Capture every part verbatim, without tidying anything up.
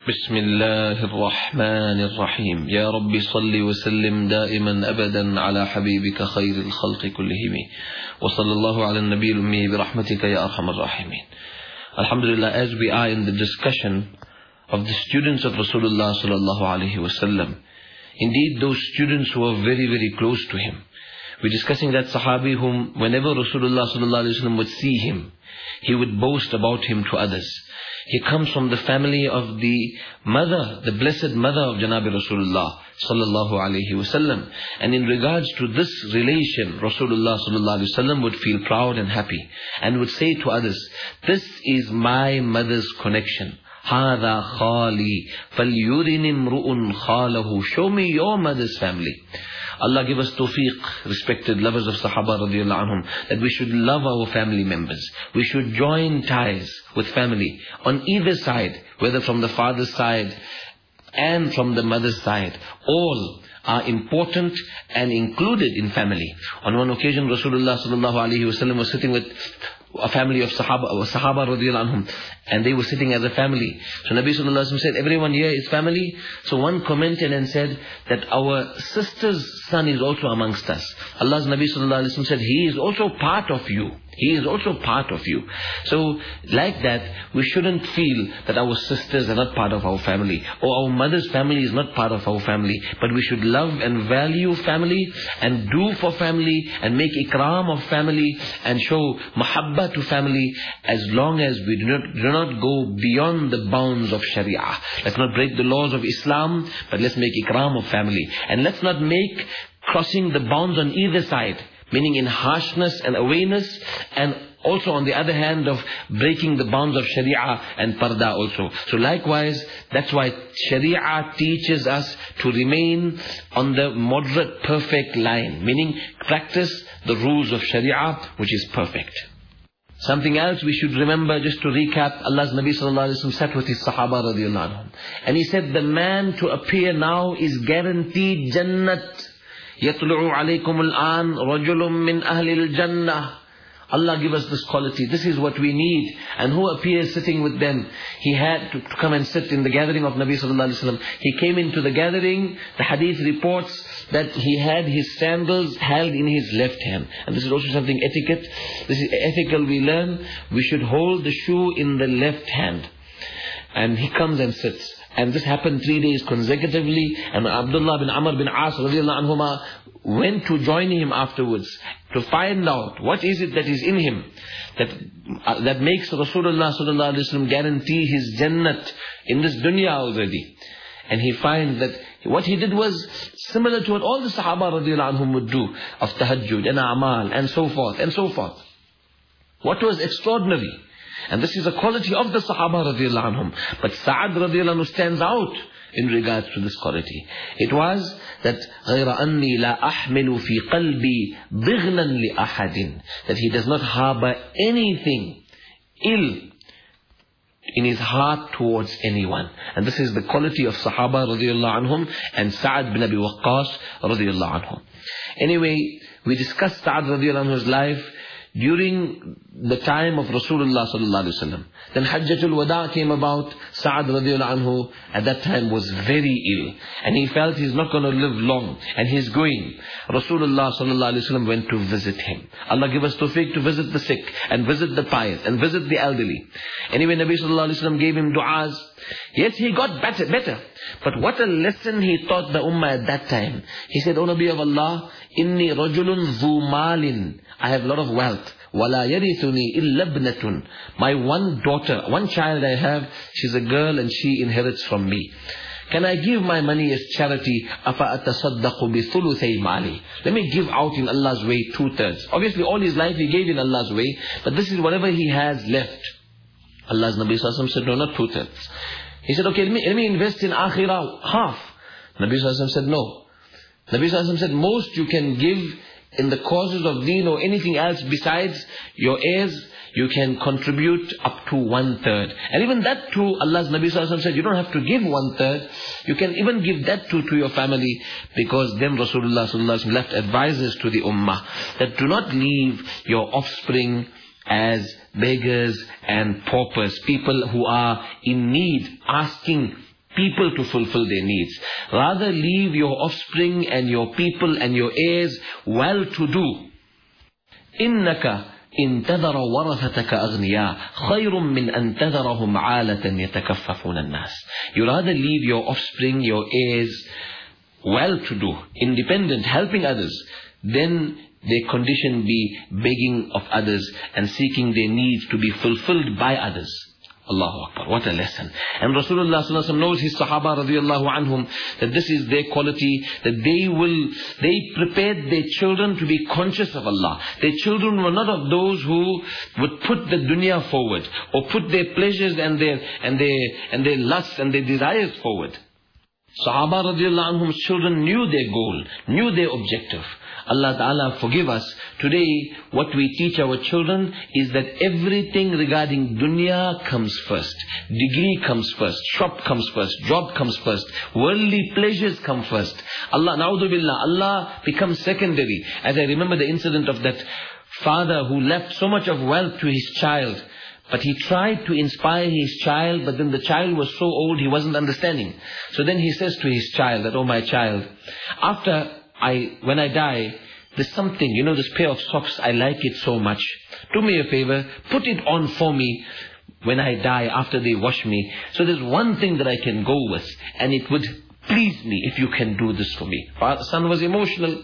بسم الله الرحمن الرحيم يا رب صل وسلم دائما أبدا على حبيبك خير الخلق كلهم وصلى الله على النبي الأمي برحمتك يا أرحم الراحمين. Alhamdulillah, as we are in the discussion of the students of Rasulullah sallallahu alaihi wasallam, indeed those students were very very close to him. We're discussing that Sahabi whom whenever Rasulullah sallallahu alaihi wasallam would see him, he would boast about him to others. He comes from the family of the mother, the blessed mother of Janabi Rasulullah sallallahu alaihi wasallam. And in regards to this relation, Rasulullah sallallahu alaihi wasallam would feel proud and happy and would say to others, this is my mother's connection. هَذَا خَالِي فَلْيُرِنِ امْرُؤٌ خَالَهُ. Show me your mother's family. Allah give us tawfiq, respected lovers of Sahaba radiallahu anhum, that we should love our family members. We should join ties with family on either side, whether from the father's side and from the mother's side. All are important and included in family. On one occasion, Rasulullah sallallahu alaihi wasallam was sitting with a family of Sahaba, Sahaba radiallahu anhum, and they were sitting as a family. So Nabi sallallahu alaihi wasallam said, everyone here is family. So one commented and said that our sister's son is also amongst us. Allah's Nabi sallallahu alaihi wasallam said, he is also part of you. He is also part of you. So like that, we shouldn't feel that our sisters are not part of our family, or our mother's family is not part of our family. But we should love and value family, and do for family, and make ikram of family, and show mahabba to family, as long as we do not, do not go beyond the bounds of Sharia. Let's not break the laws of Islam, but let's make ikram of family. And let's not make crossing the bounds on either side, meaning in harshness and awareness, and also on the other hand of breaking the bounds of Sharia and Parda also. So likewise, that's why Sharia teaches us to remain on the moderate perfect line, meaning practice the rules of Sharia, which is perfect. Something else we should remember, just to recap, Allah's Nabi sallallahu alaihi wasallam sat with his Sahaba radiallahu anhum, and he said, the man to appear now is guaranteed Jannat. يَطْلُعُ عَلَيْكُمُ الْآنِ رَجُلٌ مِّنْ أَهْلِ الْجَنَّةِ. Allah give us this quality. This is what we need. And who appears sitting with them? He had to, to come and sit in the gathering of Nabi sallallahu alaihi wasallam. He came into the gathering. The hadith reports that he had his sandals held in his left hand. And this is also something etiquette. This is ethical we learn. We should hold the shoe in the left hand. And he comes and sits. And this happened three days consecutively. And Abdullah bin Amr bin As radiallahu anhuma went to join him afterwards to find out what is it that is in him that uh, that makes Rasulullah sallallahu alaihi wasallam guarantee his Jannat in this dunya already. And he finds that what he did was similar to what all the Sahaba radiallahu anhum would do, of tahajjud and a'mal and so forth and so forth. What was extraordinary? And this is a quality of the Sahaba radiallahu anhum. But Sa'ad radiallahu anhu stands out in regards to this quality. It was that غَيْرَ أَنِّي لَا أَحْمِلُ فِي قَلْبِي ضِغْنًا لِأَحَدٍ, that he does not harbor anything ill in his heart towards anyone. And this is the quality of Sahaba radiallahu anhum and Sa'ad bin Abi Waqqas radiallahu anhum. Anyway, we discussed Sa'ad radiallahu anhu's life during the time of Rasulullah sallallahu alaihi wasallam. Then Hajjatul Wada came about. Sa'ad radiallahu anhu at that time was very ill, and he felt he's not going to live long, and he's going. Rasulullah sallallahu alaihi wasallam went to visit him. Allah give us tawfiq to visit the sick, and visit the pious, and visit the elderly. Anyway, Nabi sallallahu alaihi wasallam gave him du'as. Yes, he got better, better. But what a lesson he taught the ummah at that time. He said, O Nabi of Allah, inni rajulun dhu malin. I have a lot of wealth. وَلَا يَرِثُنِي إِلَّا ابْنَةٌ. My one daughter, one child I have, she's a girl and she inherits from me. Can I give my money as charity? أَفَأَتَصَدَّقُ بِثُلُثَيْ مَالِي. Let me give out in Allah's way two-thirds. Obviously all his life he gave in Allah's way, but this is whatever he has left. Allah's Nabi sallallahu alaihi wasallam said, no, not two-thirds. He said, okay, let me, let me invest in akhirah, half. Nabi sallallahu alaihi wasallam said, no. Nabi sallallahu alaihi wasallam said, most you can give in the causes of deen or anything else besides your heirs, you can contribute up to one third. And even that too, Allah's Nabi sallallahu alaihi wasallam said, you don't have to give one third. You can even give that too to your family, because then Rasulullah sallallahu alaihi wasallam left advices to the ummah that do not leave your offspring as beggars and paupers, people who are in need, asking people to fulfill their needs. Rather leave your offspring and your people and your heirs well-to-do. إِنَّكَ إِن تَذَرَ وَرَثَتَكَ أَغْنِيَاءَ خَيْرٌ مِّنْ أَن تَذَرَهُمْ عَالَةً يَتَكَفَّفُونَ النَّاسِ. You rather leave your offspring, your heirs, well-to-do, independent, helping others, then their condition be begging of others and seeking their needs to be fulfilled by others. Allahu Akbar, what a lesson. And Rasulullah sallallahu alaihi wasallam knows his Sahaba radiallahu anhum, that this is their quality, that they will, they prepared their children to be conscious of Allah. Their children were not of those who would put the dunya forward, or put their pleasures and their, and their, and their lusts and their desires forward. Sahaba radiallahu anhum's children knew their goal, knew their objective. Allah Ta'ala forgive us. Today, what we teach our children is that everything regarding dunya comes first. Degree comes first. Shop comes first. Job comes first. Worldly pleasures come first. Allah, na'udhu billah, Allah becomes secondary. As I remember the incident of that father who left so much of wealth to his child. But he tried to inspire his child, but then the child was so old he wasn't understanding. So then he says to his child that, oh my child, after I, when I die, there's something, you know, this pair of socks, I like it so much. Do me a favor, put it on for me when I die, after they wash me. So there's one thing that I can go with, and it would please me if you can do this for me. Father, son was emotional.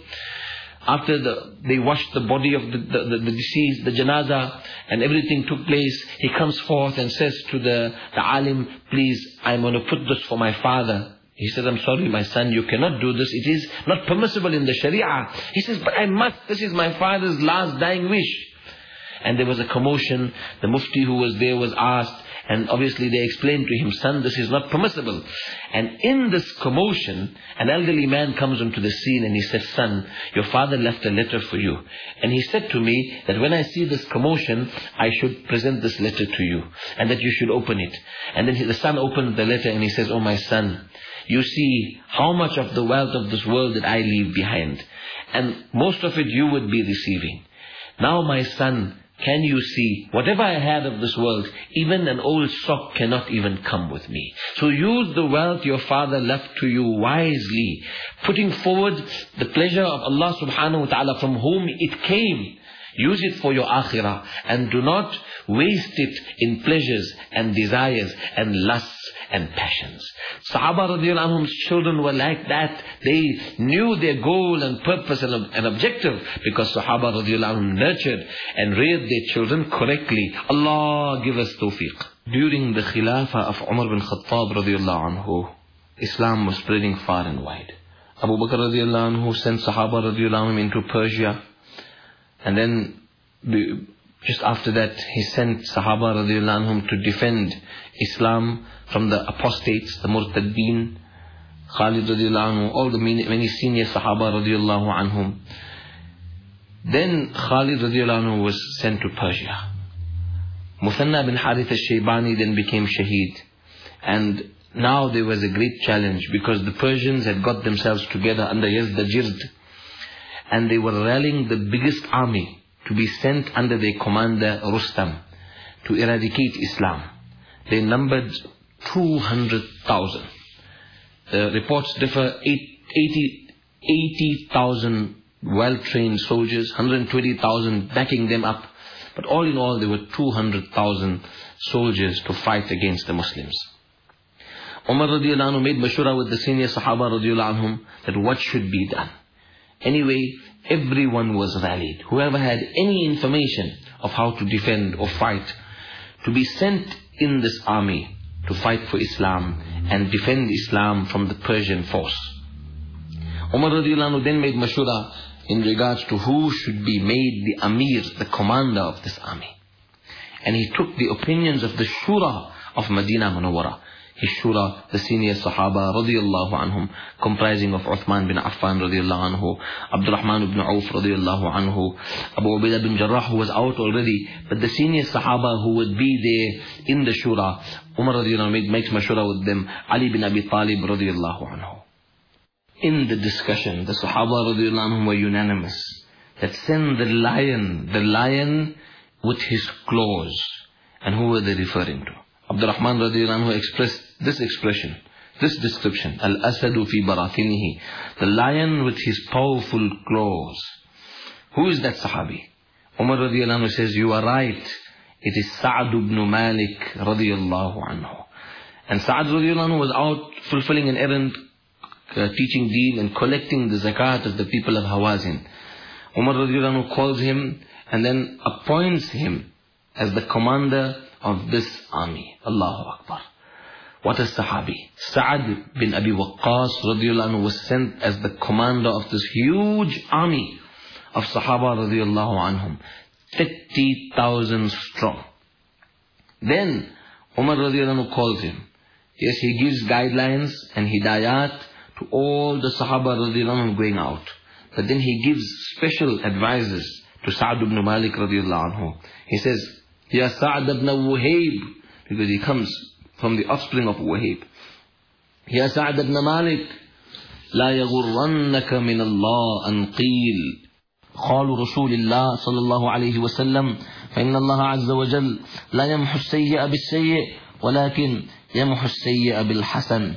After the, they washed the body of the, the, the, the deceased, the janazah, and everything took place, he comes forth and says to the, the alim, please, I'm going to put this for my father. He says, I'm sorry, my son, you cannot do this. It is not permissible in the Sharia. He says, but I must. This is my father's last dying wish. And there was a commotion. The mufti who was there was asked, and obviously they explained to him, son, this is not permissible. And in this commotion, an elderly man comes onto the scene and he says, son, your father left a letter for you. And he said to me that when I see this commotion, I should present this letter to you, and that you should open it. And then the son opened the letter and he says, oh my son, you see how much of the wealth of this world that I leave behind. And most of it you would be receiving. Now my son, can you see, whatever I had of this world, even an old sock cannot even come with me. So use the wealth your father left to you wisely, putting forward the pleasure of Allah subhanahu wa ta'ala from whom it came. Use it for your akhirah, and do not waste it in pleasures and desires and lusts and passions. Sahaba radiallahu anhum's children were like that. They knew their goal and purpose and, and objective, because Sahaba radiallahu anhum nurtured and reared their children correctly. Allah give us tawfiq. During the Khilafah of Umar bin Khattab radiallahu anhu, Islam was spreading far and wide. Abu Bakr radiallahu anhu sent Sahaba radiallahu anhum into Persia. And then, just after that, he sent Sahaba radiallahu anhum to defend Islam from the apostates, the murtaddeen. Khalid radiallahu anhu, all the many, many senior Sahaba radiallahu anhum. Then Khalid radiallahu anhu was sent to Persia. Muthanna bin Harith al-Shaybani then became Shaheed. And now there was a great challenge, because the Persians had got themselves together under Yazdajird. And they were rallying the biggest army to be sent under their commander Rustam to eradicate Islam. They numbered two hundred thousand. The reports differ, eighty thousand well-trained soldiers, one hundred twenty thousand backing them up. But all in all, there were two hundred thousand soldiers to fight against the Muslims. Umar radiallahu anhu made mashura with the senior Sahaba radiallahu anhum that what should be done. Anyway, everyone was rallied. Whoever had any information of how to defend or fight, to be sent in this army to fight for Islam and defend Islam from the Persian force. Umar radiallahu anhu then made mashura in regards to who should be made the Amir, the commander of this army. And he took the opinions of the Shura of Medina Munawwara. His Shura, the senior Sahaba radiallahu anhum, comprising of Uthman bin Affan radiallahu anhu, Abdurrahman ibn Auf radiallahu anhu, Abu Ubaidah bin Jarrah, who was out already, but the senior Sahaba who would be there in the Shura, Umar radiallahu anhu makes mashura with them, Ali bin Abi Talib radiallahu anhu. In the discussion, the Sahaba radiallahu anhu were unanimous that send the lion, the lion with his claws. And who were they referring to? Abdurrahman radiallahu anhu expressed this expression, this description, Al-Asadu fi barakinihi, the lion with his powerful claws. Who is that Sahabi? Umar radiallahu anhu says, you are right. It is Sa'd ibn Malik radiallahu anhu. And Sa'd radiallahu anhu was out fulfilling an errand, uh, teaching deen and collecting the zakat of the people of Hawazin. Umar radiallahu anhu calls him and then appoints him as the commander of this army. Allahu Akbar. What a Sahabi. Sa'd bin Abi Waqqas radiallahu anhu was sent as the commander of this huge army of Sahaba radiallahu anhum. thirty thousand strong. Then Umar radiallahu anhu calls him. Yes, he gives guidelines and hidayat to all the Sahaba radiallahu anhu going out. But then he gives special advices to Sa'd ibn Malik radiallahu anhu. He says, Ya Sa'd ibn Wahib, because he comes from the offspring of Wahib. Ya Sa'd ibn Malik, لا يغرنك من الله أن قيل قالوا رسول الله صلى الله عليه وسلم فإن الله عز وجل لا يمحو السيئ بالسيئ ولكن يمحو السيئ بالحسن.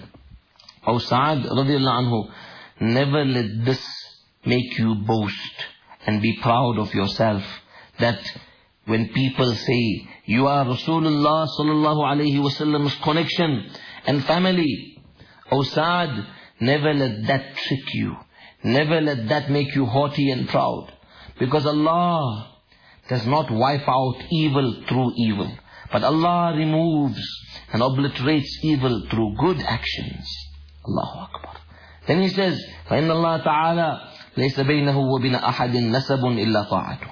O Sa'd radiallahu anhu, never let this make you boast and be proud of yourself, that when people say you are Rasulullah sallallahu alayhi wasallam's connection and family, O Sa'd, never let that trick you. Never let that make you haughty and proud. Because Allah does not wipe out evil through evil, but Allah removes and obliterates evil through good actions. Allahu Akbar. Then he says, فَإِنَّ اللَّهَ تَعَالَى لَيْسَ بَيْنَهُ وَبِنَ أَحَدٍ نَسَبٌ إِلَّا طَاعَتُهُ.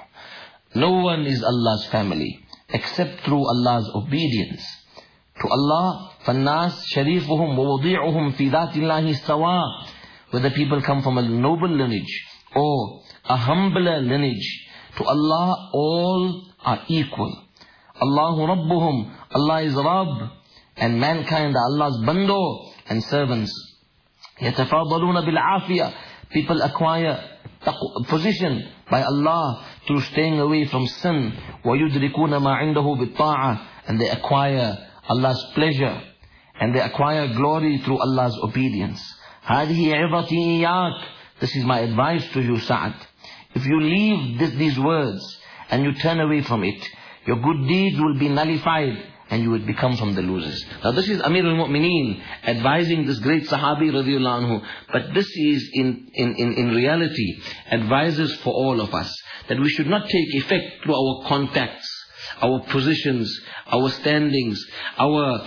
No one is Allah's family except through Allah's obedience. To Allah, فَالنَّاسِ شَرِيفُهُمْ وَوَضِيعُهُمْ فِي ذَاتِ اللَّهِ سَوَاء. Whether people come from a noble lineage or a humbler lineage, to Allah all are equal. Allahu Rabbuhum, Allah is Rabb, and mankind are Allah's bando and servants. يَتَفَاضَلُونَ بِالْعَافِيَةِ. People acquire position by Allah through staying away from sin. وَيُدْرِكُونَ مَا عِنْدَهُ بِالطَّاعَةِ. And they acquire Allah's pleasure, and they acquire glory through Allah's obedience. هذه عظتي إياك. This is my advice to you, Sa'd. If you leave this, these words and you turn away from it, your good deeds will be nullified and you will become from the losers. Now this is Amir al-Mu'mineen advising this great Sahabi radiallahu anhu. But this is in, in, in, in reality advises for all of us, that we should not take effect through our contacts, our positions, our standings, our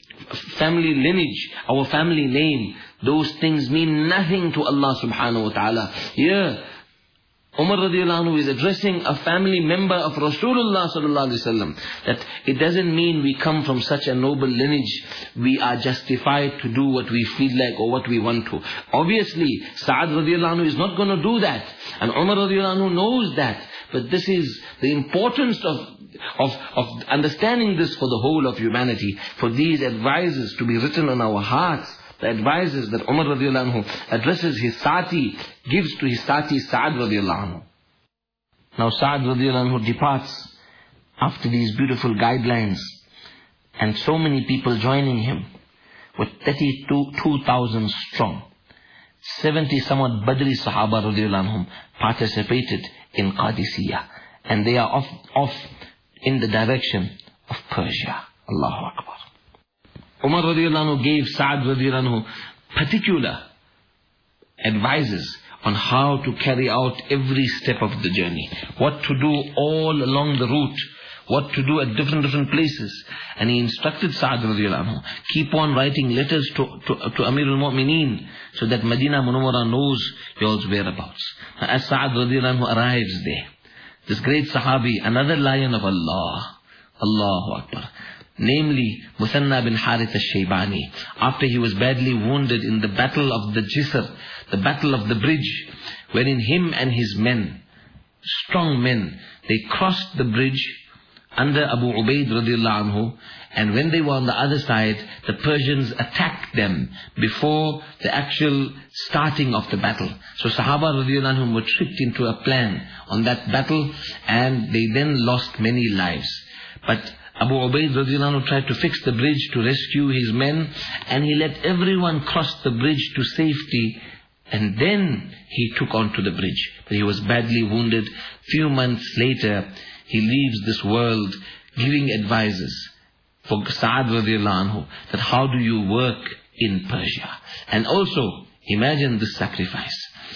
family lineage, our family name. Those things mean nothing to Allah subhanahu wa ta'ala. Here, Umar radiallahu anhu is addressing a family member of Rasulullah sallallahu alaihi wasallam, that it doesn't mean we come from such a noble lineage, we are justified to do what we feel like or what we want to. Obviously, Sa'd radiallahu anhu is not going to do that. And Umar radiallahu anhu knows that. But this is the importance of, of, of understanding this for the whole of humanity, for these advices to be written on our hearts. The advices that Umar radiallahu anhu addresses his Sati, gives to his Sati Sa'd radiallahu anhu. Now Sa'd radiallahu anhu departs after these beautiful guidelines, and so many people joining him, with thirty-two thousand strong. seventy somewhat Badri Sahaba radiallahu anhum participated in Qadisiyah, and they are off, off in the direction of Persia. Allahu Akbar. Umar radiallahu anhu gave Sa'd radiallahu anhu particular advices on how to carry out every step of the journey, what to do all along the route, what to do at different different places. And he instructed Sa'd radiallahu anhu, keep on writing letters to, to, to Amir al-Mu'mineen, so that Medina Munawwara knows yours whereabouts. As Sa'd radiallahu anhu arrives there, this great Sahabi, another lion of Allah, Allahu Akbar, namely Musanna bin Harith al-Shaybani, after he was badly wounded in the battle of the Jisr, the battle of the bridge, wherein him and his men, strong men, they crossed the bridge under Abu Ubaid radiallahu anhu, and when they were on the other side, the Persians attacked them before the actual starting of the battle. So Sahaba radiallahu anhu were tricked into a plan on that battle, and they then lost many lives. But Abu Ubaid radiallahu anhu tried to fix the bridge to rescue his men, and he let everyone cross the bridge to safety, and then he took onto the bridge. But he was badly wounded. Few months later, he leaves this world giving advices for Sa'ad radiallahu anhu, that how do you work in Persia. And also, imagine this sacrifice.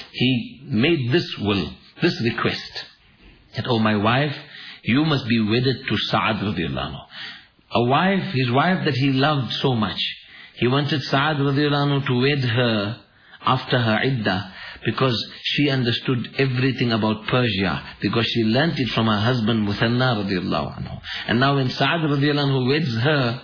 He made this will, this request, that, oh my wife, you must be wedded to Sa'ad radiallahu anhu. A wife, his wife that he loved so much. He wanted Sa'ad radiallahu anhu to wed her after her iddah, because she understood everything about Persia, because she learnt it from her husband Muthanna radiallahu anhu. And now when Sa'ad radiallahu anhu weds her,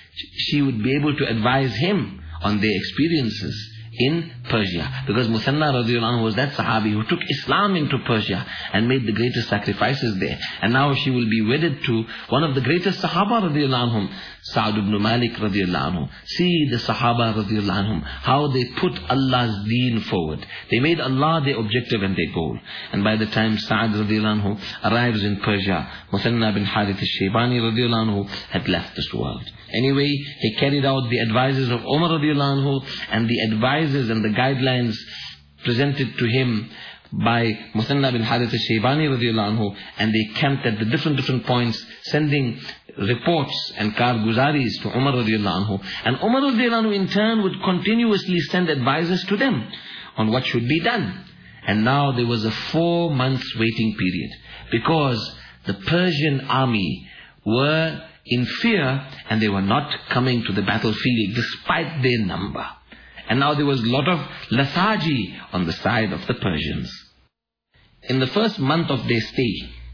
she would be able to advise him on their experiences in Persia. Because Muthanna radiallahu anhu was that Sahabi who took Islam into Persia and made the greatest sacrifices there. And now she will be wedded to one of the greatest Sahaba radiallahu anhum, Sa'd ibn Malik radiallahu anhu. See the Sahaba radiallahu anhum, how they put Allah's deen forward. They made Allah their objective and their goal. And by the time Sa'd radiallahu anhu arrives in Persia, Muthanna bin Harith al-Shaybani radiallahu anhu had left this world. Anyway, he carried out the advices of Umar radiallahu anhu, and the advices and the guidelines presented to him by Muthanna bin Harith al-Shaybani radiallahu anhu, and they camped at the different different points, sending reports and karguzaris to Umar radiallahu anhu. And Umar radiallahu anhu in turn would continuously send advices to them on what should be done. And now there was a four months waiting period, because the Persian army were in fear, and they were not coming to the battlefield despite their number. And now there was a lot of lethargy on the side of the Persians. In the first month of their stay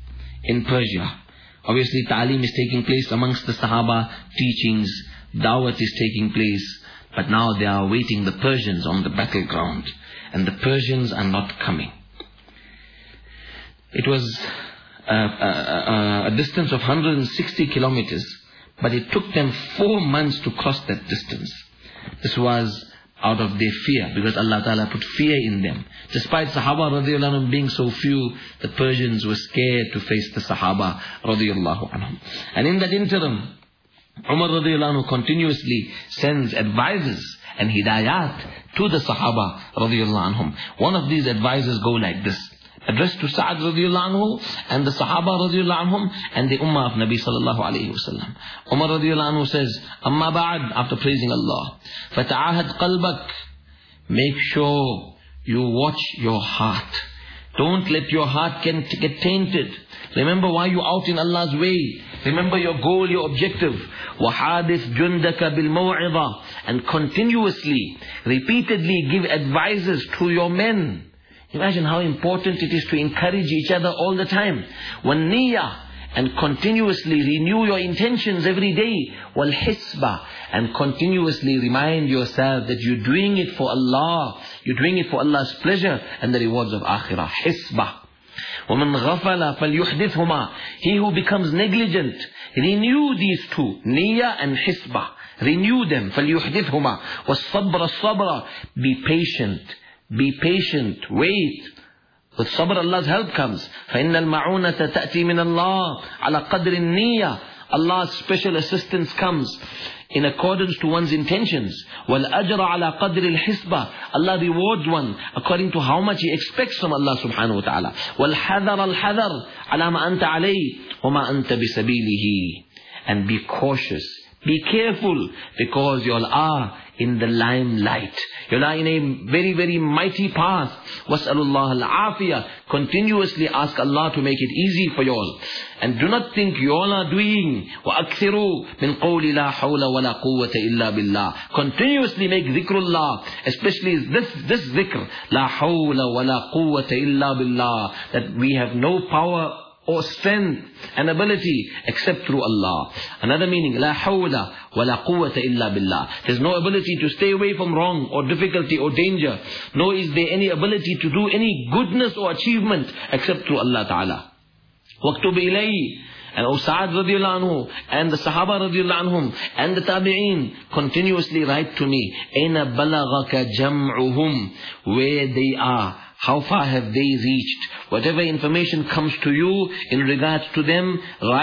in Persia, obviously ta'aleem is taking place amongst the Sahaba, teachings, dawat is taking place, but now they are awaiting the Persians on the battleground, and the Persians are not coming. It was Uh, uh, a distance of one hundred sixty kilometers, but it took them four months to cross that distance. This was out of their fear, because Allah Ta'ala put fear in them. Despite Sahaba radiallahu anhum being so few, the Persians were scared to face the Sahaba radiallahu anhum. And in that interim, Umar radiallahu anhu continuously sends advices and hidayat to the Sahaba radiallahu anhum. One of these advices go like this, addressed to Sa'ad radiallahu anhu and the Sahaba radiallahu anhum and the Ummah of Nabi sallallahu alayhi wa sallam. Umar radiallahu anhu says, Amma ba'ad, after praising Allah, فَتَعَاهَدْ قَلْبَكَ, make sure you watch your heart. Don't let your heart get, get tainted. Remember why you're out in Allah's way. Remember your goal, your objective. وَحَادِثْ جُنْدَكَ بِالْمَوْعِظَةِ, and continuously, repeatedly give advices to your men. Imagine how important it is to encourage each other all the time. وَالنِّيَّةِ, and continuously renew your intentions every day. وَالْحِسْبَةِ, and continuously remind yourself that you're doing it for Allah. You're doing it for Allah's pleasure and the rewards of akhirah. Hisbah. وَمَنْ غَفَلَ فَلْيُحْدِثْهُمَا, he who becomes negligent, renew these two, Niyya and Hisbah. Renew them. فَلْيُحْدِثْهُمَا وَالصَّبْرَ الصَّبْرَ, be patient. Be patient, wait. With sabr, Allah's help comes. فَإِنَّ الْمَعُونَةَ تَأْتِي مِنَ اللَّهِ عَلَى قَدْرِ النِّيَّةِ, Allah's special assistance comes in accordance to one's intentions. وَالْأَجْرَ عَلَى قَدْرِ الْحِسْبَةِ, Allah rewards one according to how much he expects from Allah subhanahu wa ta'ala. وَالْحَذَرَ الْحَذَرِ عَلَى مَا أَنْتَ عَلَيْهِ وَمَا أَنْتَ بِسَبِيلِهِ, and be cautious, be careful, because you all are in the limelight. You are in a very, very mighty path. وَاسْأَلُ اللَّهَ الْعَافِيَةِ, continuously ask Allah to make it easy for you all. And do not think you all are doing وَأَكْثِرُوا مِنْ قَوْلِ لَا حَوْلَ وَلَا قُوَّةَ إِلَّا بِاللَّهِ. Continuously make dhikrullah, especially this, this dhikr, لَا حَوْلَ وَلَا قُوَّةَ إِلَّا بِاللَّهِ, that we have no power or strength and ability except through Allah. Another meaning, La hawla wa la quwwata illa billah. There's no ability to stay away from wrong or difficulty or danger. Nor is there any ability to do any goodness or achievement except through Allah Ta'ala. Waktub ilayhi, and O Sa'ad radiallahu anhu and the Sahaba radiallahu anhum and the Tabi'een continuously write to me, Aina balagaka jam'uhum, where they are. How far have they reached? Whatever information comes to you in regards to them, write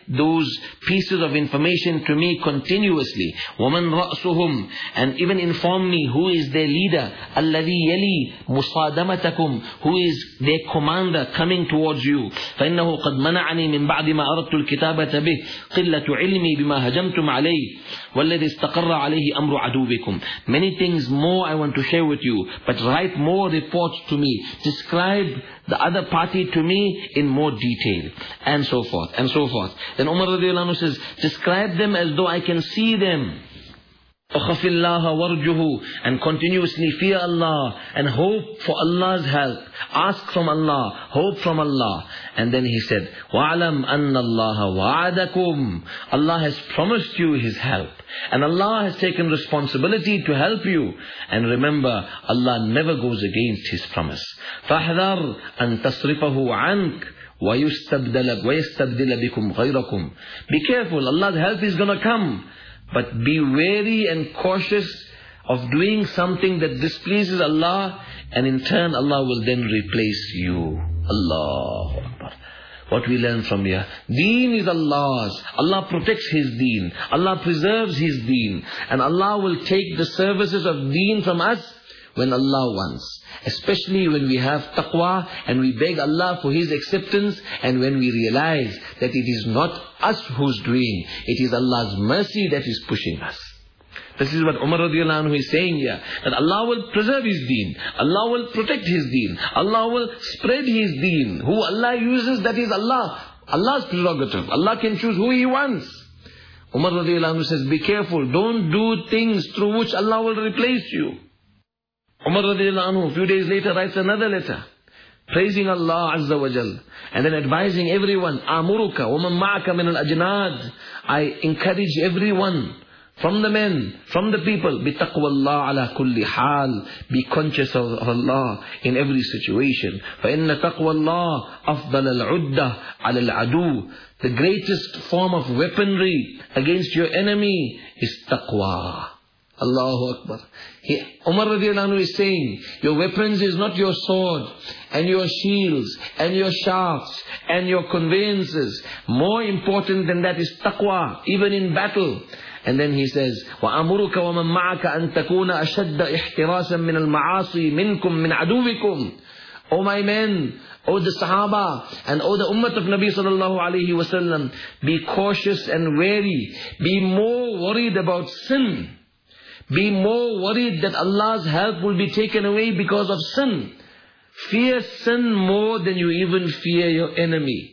those pieces of information to me continuously. وَمَنْ رَأْسُهُمْ, and even inform me who is their leader. الَّذِي يَلِي مُصَادَمَتَكُمْ, who is their commander coming towards you. فَإِنَّهُ قَدْ مَنَعَنِي مِنْ بَعْدِ مَا أَرَدْتُ الْكِتَابَةَ بِهِ قِلَّةُ عِلْمِي بِمَا هَجَمْتُمْ عَلَيْهِ وَالَّذِي اسْتَقَرَّ عَلَيْهِ أَمْرُ عَدُوِّكُمْ. Many things more I want to share with you, but write more reports to me. Describe the other party to me in more detail, and so forth, and so forth. Then Umar radiallahu anhu says, describe them as though I can see them. أَخَفِ اللَّهَ وَارْجُهُ, and continuously fear Allah and hope for Allah's help. Ask from Allah, hope from Allah. And then he said, وَعْلَمْ أَنَّ اللَّهَ وَعَدَكُمْ, Allah has promised you His help, and Allah has taken responsibility to help you. And remember, Allah never goes against His promise. فَاحْذَرْ أَن تَصْرِفَهُ عَنْكَ وَيُسْتَبْدِلَ وَيَسْتَبْدِلَ بِكُمْ غَيْرَكُمْ. Be careful, Allah's help is going to come. But be wary and cautious of doing something that displeases Allah, and in turn Allah will then replace you. Allahu Akbar. What we learn from here, Deen is Allah's. Allah protects His Deen. Allah preserves His Deen. And Allah will take the services of Deen from us when Allah wants. Especially when we have taqwa and we beg Allah for His acceptance, and when we realize that it is not us who's doing, it is Allah's mercy that is pushing us. This is what Umar radiallahu anhu is saying here, that Allah will preserve His Deen, Allah will protect His Deen, Allah will spread His Deen. Who Allah uses, that is Allah. Allah's prerogative. Allah can choose who He wants. Umar radiallahu anhu says, be careful, don't do things through which Allah will replace you. Umar radiallahu anhu, a few days later, writes another letter, praising Allah Azza wa Jal, and then advising everyone, Amuruka وَمَنْ مَعَكَ مِنَ الْأَجْنَادِ, I encourage everyone, from the men, from the people, بِتَقْوَى اللَّهِ عَلَى كُلِّ حَالٍ, be conscious of, of Allah in every situation. فَإِنَّ تَقْوَى اللَّهِ أَفْضَلَ الْعُدَّةِ عَلَى الْعَدُوِّ, the greatest form of weaponry against your enemy is taqwa. Allahu Akbar. He, Umar radiallahu anhu is saying, your weapons is not your sword and your shields and your shafts and your conveyances. More important than that is taqwa, even in battle. And then he says, وَأَمُرُكَ وَمَنْ مَعَكَ أَن تَكُونَ أَشَدَّ اِحْتِرَاسًا مِنَ الْمَعَاصِي مِنْكُمْ مِنْ عَدُوِّكُمْ. O my men, O the Sahaba, and O the Ummah of Nabi sallallahu alayhi wa sallam, be cautious and wary. Be more worried about sin. Be more worried that Allah's help will be taken away because of sin. Fear sin more than you even fear your enemy.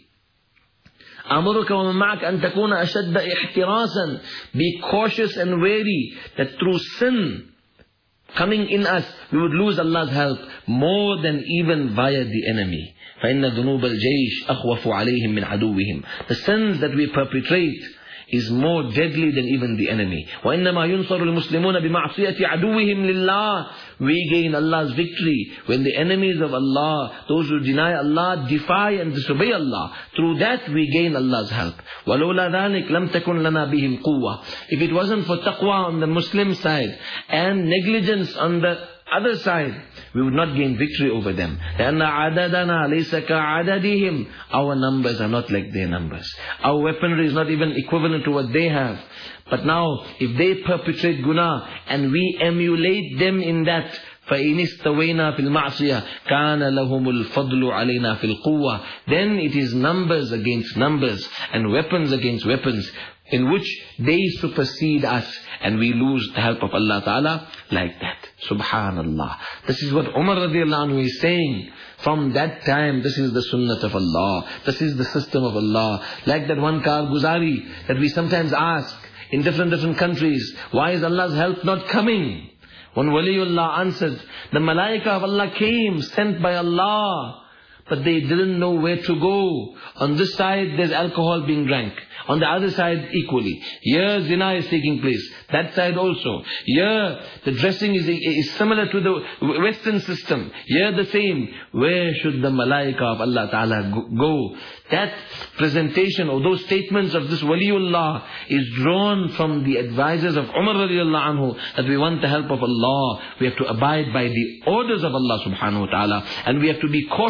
أَمُرُكَ وَمَنْ مَعَكَ أَن تَكُونَ أَشَدَّ اِحْتِرَاسًا. Be cautious and wary that through sin coming in us, we would lose Allah's help more than even via the enemy. فَإِنَّ ذُنُوبَ الْجَيْشِ أَخْوَفُ عَلَيْهِمْ مِنْ عَدُوِّهِمْ. The sins that we perpetrate is more deadly than even the enemy. وَإِنَّمَا يُنصَرُ الْمُسْلِمُونَ بِمَعْصِيَةِ عَدُوِّهِمْ لِلَّهِ. We gain Allah's victory when the enemies of Allah, those who deny Allah, defy and disobey Allah. Through that we gain Allah's help. وَلَوْلَا ذَلِكَ لَمْ تَكُنْ لَنَا بِهِمْ قُوَّةٌ. If it wasn't for taqwa on the Muslim side and negligence on the other side, we would not gain victory over them. لأن عددنا ليس كعددهم. Our numbers are not like their numbers. Our weaponry is not even equivalent to what they have. But now, if they perpetrate guna and we emulate them in that, فَإِنِ اسْتَوَيْنَا فِي الْمَعْصِيَةِ كَانَ لَهُمُ الْفَضْلُ عَلَيْنَا فِي الْقُوَّةِ. Then it is numbers against numbers and weapons against weapons, in which they supersede us and we lose the help of Allah Ta'ala like that. Subhanallah. This is what Umar radiallahu anhu is saying. From that time, this is the sunnah of Allah. This is the system of Allah. Like that one Karguzari that we sometimes ask in different different countries, why is Allah's help not coming? When Waliullah answered, the Malaika of Allah came, sent by Allah, but they didn't know where to go. On this side, there's alcohol being drank. On the other side, equally. Here, zina is taking place. That side also. Here, the dressing is, is similar to the Western system. Here, the same. Where should the Malaika of Allah Ta'ala go? That presentation or those statements of this Waliullah is drawn from the advisors of Umar radiallahu anhu, that we want the help of Allah. We have to abide by the orders of Allah subhanahu wa ta'ala. And we have to be cautious and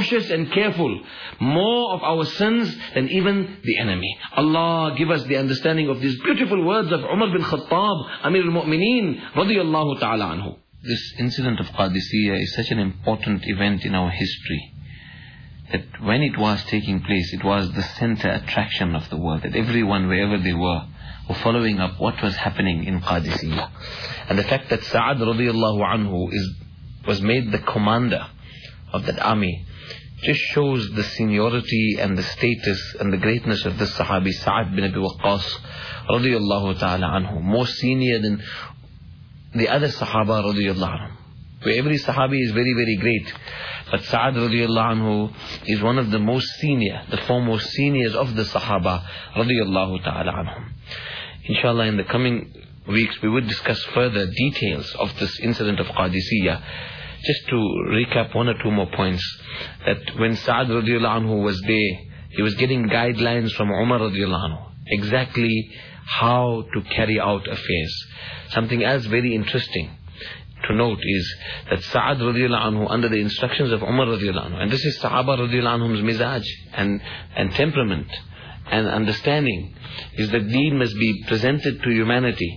and careful. More of our sins than even the enemy. Allah give us the understanding of these beautiful words of Umar bin Khattab, Amir al-Mu'mineen, radiyallahu ta'ala anhu. This incident of Qadisiyah is such an important event in our history that when it was taking place, it was the center attraction of the world, that everyone, wherever they were, were following up what was happening in Qadisiyah. And the fact that Sa'ad radiyallahu anhu is, was made the commander of that army just shows the seniority and the status and the greatness of this Sahabi, Sa'ad bin Abi Waqqas radiyallahu ta'ala anhu, more senior than the other Sahaba radiyallahu anhu. Where every Sahabi is very, very great. But Sa'ad radiyallahu anhu is one of the most senior, the foremost seniors of the Sahaba radiyallahu ta'ala anhum. Inshallah, in the coming weeks we would discuss further details of this incident of Qadisiyah. Just to recap one or two more points, that when Sa'ad radiyallahu anhu was there, he was getting guidelines from Umar radiyallahu anhu, exactly how to carry out affairs. Something else very interesting to note is that Sa'ad radiyallahu anhu, under the instructions of Umar radiyallahu anhu, and this is Sahaba radiyallahu anhum's mizaj and, and temperament and understanding, is that deen must be presented to humanity.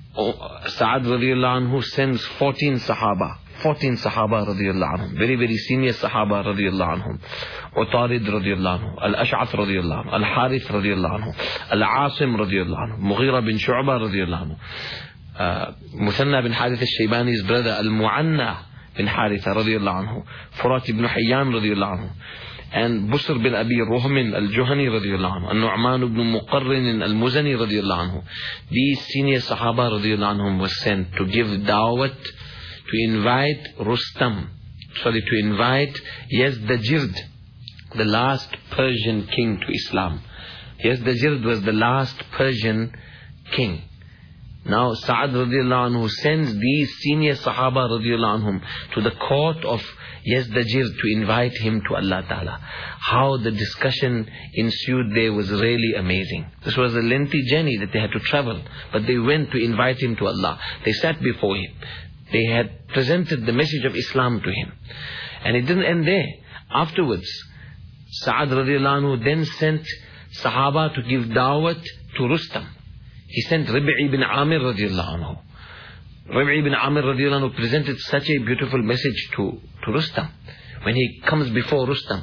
Sa'ad radiyallahu anhu sends fourteen Sahaba, fourteen Sahaba radiyallahu anhum, very very senior Sahaba radiyallahu anhum. Utarid radiyallahu anhu, Al-Ash'ath radiyallahu anhu, Al-Harith radiyallahu anhu, Al-Asim radiyallahu anhu, Mughira bin Shu'bah radiyallahu anhu, uh, Muthanna bin Harith al-Shaybani's brother, Al-Mu'anna bin Haritha radiyallahu anhu, Furat ibn Hayyan radiyallahu anhu, and Busr bin Abi Ruhmin al-Juhani radiyallahu anhu, An-Nu'man ibn Muqarrin al-Muzani radiyallahu anhu. These senior Sahaba radiyallahu anhum was sent to give da'wat, to invite Rustam, sorry, to invite Yazdajird, the last Persian king, to Islam. Yazdajird was the last Persian king. Now Sa'ad radiyallahu anhu sends these senior Sahaba radiyallahu anhum to the court of Yazdajird to invite him to Allah Ta'ala. How the discussion ensued there was really amazing. This was a lengthy journey that they had to travel, but they went to invite him to Allah. They sat before him. They had presented the message of Islam to him. And it didn't end there. Afterwards, Sa'ad radiyallahu anhu then sent Sahaba to give da'wat to Rustam. He sent Rib'i bin Amir radiyallahu anhu. Rib'i bin Amir radiyallahu anhu presented such a beautiful message to, to Rustam. When he comes before Rustam,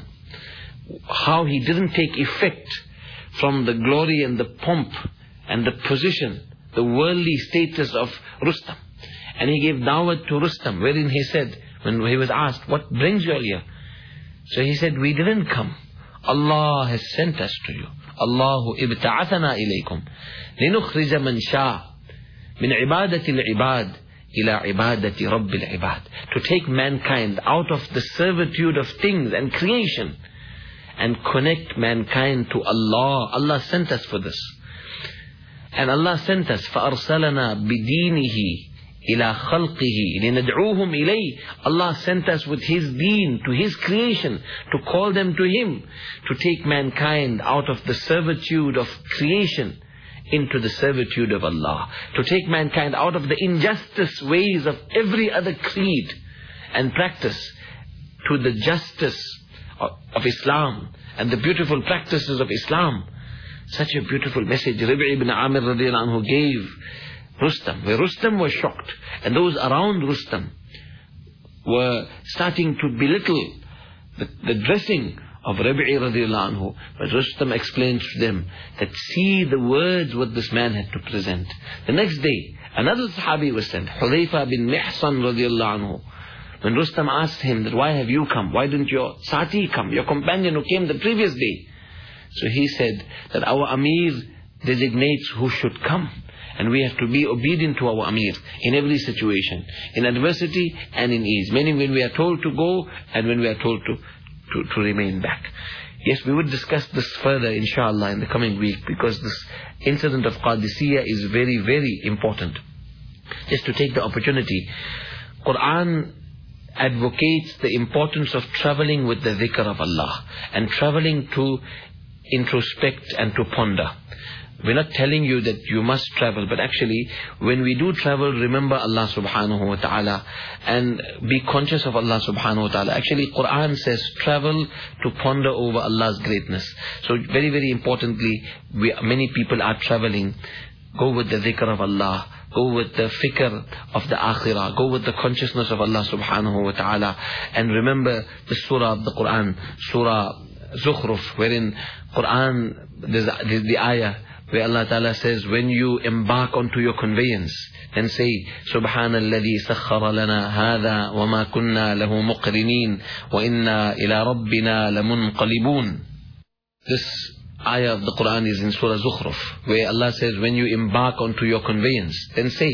how he didn't take effect from the glory and the pomp and the position, the worldly status of Rustam. And he gave da'wat to Rustam, wherein he said, when he was asked, what brings you here? So he said, we didn't come. Allah has sent us to you. Allahu ibta'athana ilaykum. Linukhrija man sha' min ibadati al-ibad ila ibadati rabbil ibad. To take mankind out of the servitude of things and creation and connect mankind to Allah. Allah sent us for this. And Allah sent us, فَأَرْسَلَنَا بِدِينِهِ إِلَى خَلْقِهِ لِنَدْعُوهُمْ إِلَيْهِ. Allah sent us with His deen to His creation, to call them to Him, to take mankind out of the servitude of creation into the servitude of Allah, to take mankind out of the injustice ways of every other creed and practice to the justice of, of Islam and the beautiful practices of Islam. Such a beautiful message Rib'i ibn Amir radiyallahu anhu gave Rustam, where Rustam was shocked, and those around Rustam were starting to belittle the, the dressing of Rib'i radiyallahu anhu. But Rustam explained to them that, see the words what this man had to present. The next day, another Sahabi was sent, Hudhayfa bin Mihsan radiyallahu anhu. When Rustam asked him that, why have you come? Why didn't your Sati come, your companion who came the previous day? So he said that our Amir designates who should come. And we have to be obedient to our Amir in every situation, in adversity and in ease. Meaning when we are told to go and when we are told to, to, to remain back. Yes, we would discuss this further inshallah in the coming week, because this incident of Qadisiyah is very, very important. Just to take the opportunity, Quran advocates the importance of traveling with the dhikr of Allah and traveling to introspect and to ponder. we're not telling you that you must travel, but actually, when we do travel, remember Allah subhanahu wa ta'ala and be conscious of Allah subhanahu wa ta'ala. Actually, Quran says travel to ponder over Allah's greatness. So very, very importantly, we, many people are traveling. Go with the dhikr of Allah. Go with the fikr of the akhirah. Go with the consciousness of Allah subhanahu wa ta'ala. And remember the surah of the Quran, Surah Zukhruf, wherein Quran, there's the, the ayah, where Allah Ta'ala says, when you embark onto your conveyance, then say, Subhanalladhi sakhara lana hadha wa ma kunna lahu muqrinin wa inna ila rabbina lamunqalibun. This ayah of the Quran is in Surah Zukhruf, where Allah says, when you embark onto your conveyance, then say,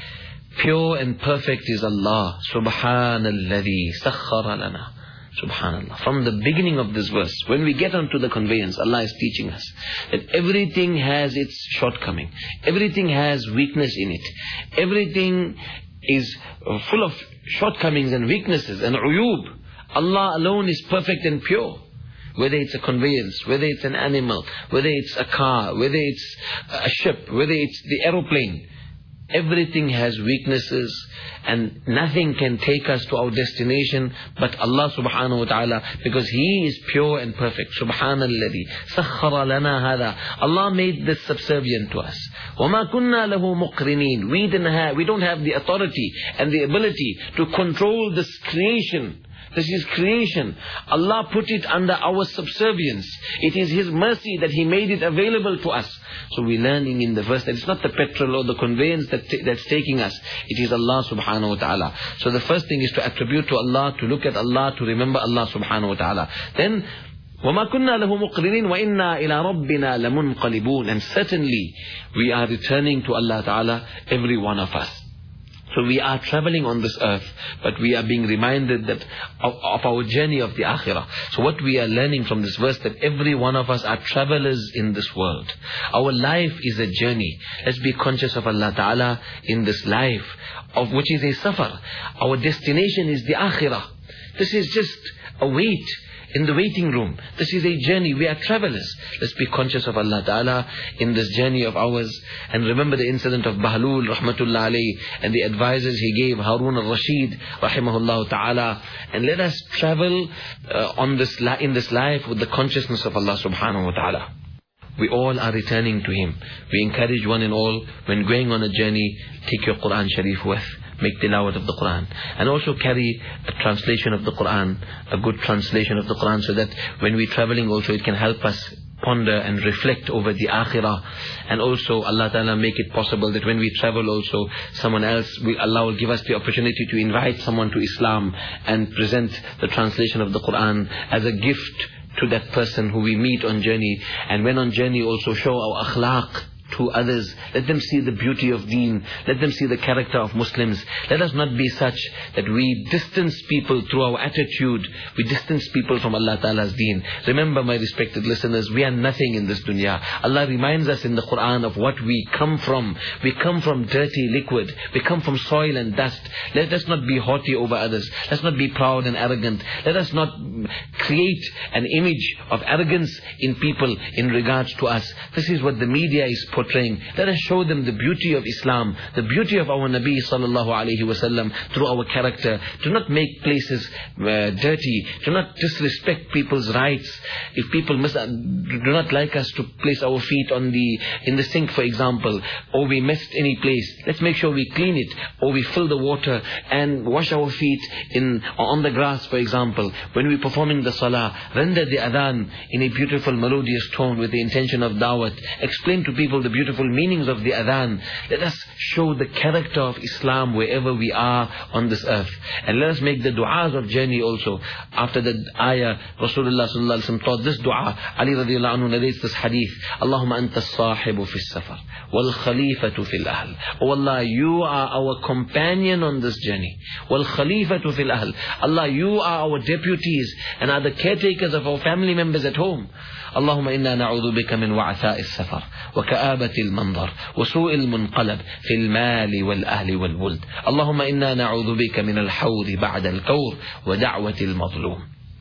pure and perfect is Allah, Subhanalladhi sakhara lana. Subhanallah. From the beginning of this verse, when we get onto the conveyance, Allah is teaching us that everything has its shortcoming. Everything has weakness in it. Everything is full of shortcomings and weaknesses and uyub. Allah alone is perfect and pure. Whether it's a conveyance, whether it's an animal, whether it's a car, whether it's a ship, whether it's the aeroplane. Everything has weaknesses and nothing can take us to our destination but Allah subhanahu wa ta'ala, because He is pure and perfect. Subhanalladhi sakhara lana hadha. Allah made this subservient to us. وَمَا كُنَّا لَهُ مُقْرِنِينَ. We didn't have, we don't have the authority and the ability to control this creation. This is creation. Allah put it under our subservience. It is His mercy that He made it available to us. So we're learning in the verse that it's not the petrol or the conveyance that that's taking us. It is Allah subhanahu wa ta'ala. So the first thing is to attribute to Allah, to look at Allah, to remember Allah subhanahu wa ta'ala. Then, وَمَا كُنَّا لَهُ مُقْرِنِينَ وَإِنَّا إِلَىٰ رَبِّنَا لَمُنْقَلِبُونَ. And certainly, we are returning to Allah ta'ala, every one of us. So we are traveling on this earth, but we are being reminded that of, of our journey of the akhirah. So what we are learning from this verse, that every one of us are travelers in this world. Our life is a journey. Let's be conscious of Allah Ta'ala in this life, of which is a safar. Our destination is the akhirah. This is just a wait in the waiting room. This is a journey. We are travelers. Let's be conscious of Allah Ta'ala in this journey of ours. And remember the incident of Bahlul Rahmatullah alayhi and the advisors he gave, Harun al-Rashid Rahimahullah Ta'ala. And let us travel uh, on this li- in this life with the consciousness of Allah Subhanahu Wa Ta'ala. We all are returning to Him. We encourage one and all, when going on a journey, take your Quran Sharif with. Make tilawat of the Quran. And also carry a translation of the Quran, a good translation of the Quran, so that when we're traveling also it can help us ponder and reflect over the akhirah. And also Allah Ta'ala make it possible that when we travel also, someone else, we, Allah will give us the opportunity to invite someone to Islam and present the translation of the Quran as a gift to that person who we meet on journey. And when on journey also show our akhlaq to others. Let them see the beauty of deen. Let them see the character of Muslims. Let us not be such that we distance people through our attitude. We distance people from Allah Ta'ala's deen. Remember, my respected listeners, we are nothing in this dunya. Allah reminds us in the Quran of what we come from. We come from dirty liquid. We come from soil and dust. Let us not be haughty over others. Let's not be proud and arrogant. Let us not create an image of arrogance in people in regards to us. This is what the media is portraying. Let us show them the beauty of Islam, the beauty of our Nabi sallallahu alaihi wasallam through our character. Do not make places uh, dirty. Do not disrespect people's rights. If people must, uh, do not like us to place our feet on the in the sink, for example, or we missed any place, let's make sure we clean it, or we fill the water and wash our feet in on the grass, for example. When we're performing the salah, render the adhan in a beautiful melodious tone with the intention of da'wat. Explain to people the beautiful meanings of the adhan. Let us show the character of Islam wherever we are on this earth. And let us make the du'as of journey also. After the ayah, Rasulullah sallallahu alaihi wasallam taught this du'a. Ali radiallahu anhu narrates this hadith. Allahumma anta as-sahibu fi as-safar wal khalifatu fil ahl. Oh Allah, you are our companion on this journey. Wal khalifatu fil ahl. Allah, you are our deputies and are the caretakers of our family members at home. اللهم إنا نعوذ بك من وعثاء السفر وكآبة المنظر وسوء المنقلب في المال والأهل والولد. اللهم إنا نعوذ بك من الحوض بعد الكور ودعوة المظلوم.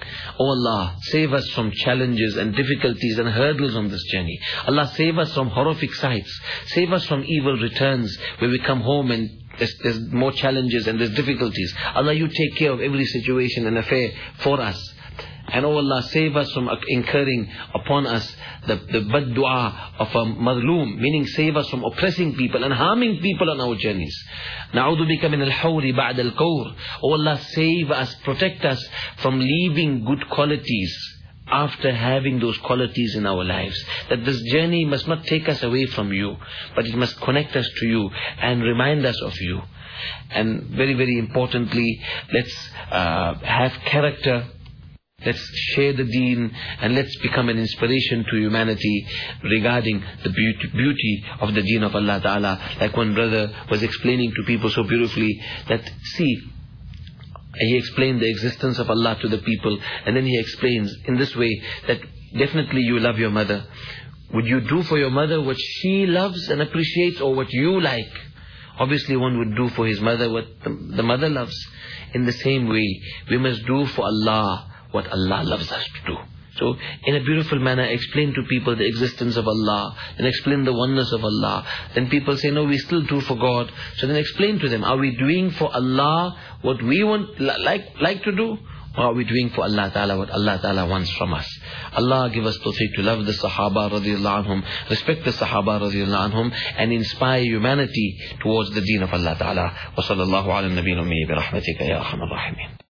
Oh Allah, save us from challenges and difficulties and hurdles on this journey. Allah, save us from horrific sights. Save us from evil returns where we come home and there's, there's more challenges and there's difficulties. Allah, you take care of every situation and affair for us. And oh Allah, save us from incurring upon us the, the bad dua of a madloom, meaning save us from oppressing people and harming people on our journeys. Na'udhu bika min al-hawri ba'd al-kawr. Oh Allah, save us, protect us from leaving good qualities after having those qualities in our lives. That this journey must not take us away from you, but it must connect us to you and remind us of you. And very, very importantly, let's uh, have character. Let's share the deen and let's become an inspiration to humanity regarding the beauty, beauty of the deen of Allah Ta'ala. Like one brother was explaining to people so beautifully that, see, he explained the existence of Allah to the people, and then he explains in this way that definitely you love your mother. Would you do for your mother what she loves and appreciates, or what you like? Obviously one would do for his mother what the, the mother loves. In the same way, we must do for Allah what Allah loves us to do. So, in a beautiful manner, explain to people the existence of Allah, and explain the oneness of Allah. Then people say, no, we still do for God. So then explain to them, are we doing for Allah what we want, like, like to do? Or are we doing for Allah Ta'ala what Allah Ta'ala wants from us? Allah give us tawfiq to love the Sahaba radiallahu anhum, respect the Sahaba radiallahu anhum, and inspire humanity towards the deen of Allah Ta'ala. Wa sallallahu ala nabiyina bi rahmatika ya arhamar rahimin.